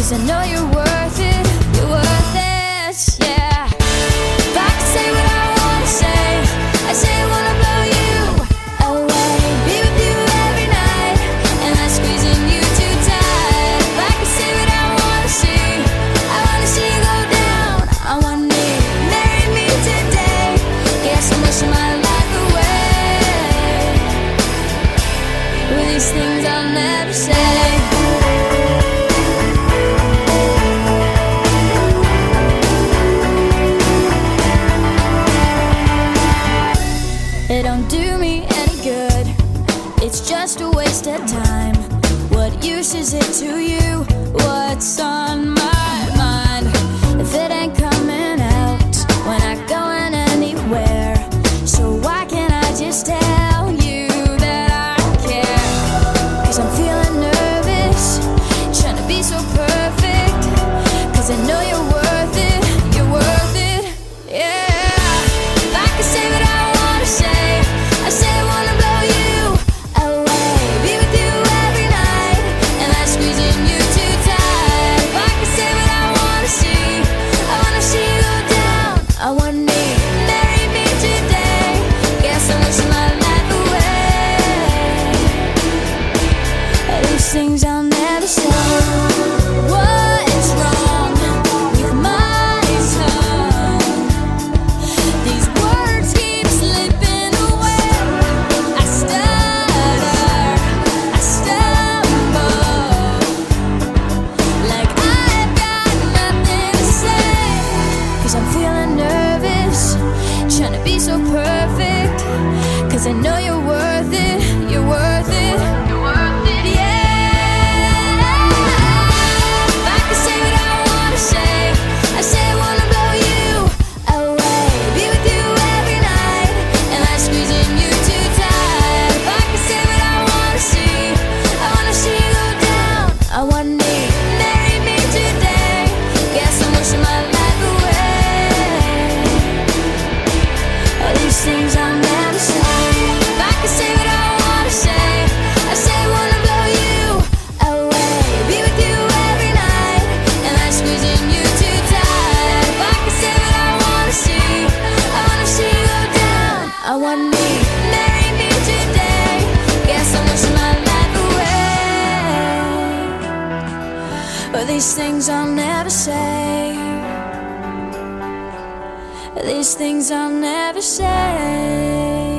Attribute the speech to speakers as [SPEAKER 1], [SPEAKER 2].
[SPEAKER 1] 'cause I know you're worth it, you're worth it, yeah. If I could say what I wanna say, I say I wanna blow you away, be with you every night, and I'm squeezing you too tight. If I could say what I wanna see, I wanna see you go down on one knee, marry me today, guess I'm wishing my life away with these things I'll never say. It don't do me any good, it's just a waste of time. What use is it to you? What's on my mind? If it ain't coming out, we're not going anywhere. So why can't I just tell you that I care? 'Cause I'm feeling nervous, trying to be so perfect, 'cause I know you're worth it, you're worth it, yeah. If I could say what I wanna say, I say I wanna blow you away, be with you every night, and I'm squeezing you too tight. If I could say what I wanna see, I wanna see you go down on one knee, marry me today, guess I'm wishing my life away. These things I'll never say. What is wrong with my tongue? These words keep slipping away. I stutter, I stumble, like I've got nothing to say. 'Cause I'm feeling nervous, trying to be so perfect, 'cause I know you're worth it, you're worth it, you're worth it, yeah. If I could say what I wanna say, I say I wanna blow you away, be with you every night, and I'm squeezing you too tight. If I could say what I wanna see, I wanna see you go down on one knee, marry me today, guess I'm wishing my life away. These things I'll never say. If I could say what I wanna say, I say I wanna blow you away, be with you every night, and I'm squeezing you too tight. If I could say what I wanna see, I wanna see you go down on one knee, marry me today, guess I'm wishing my life away. But these things I'll never say, these things I'll never say.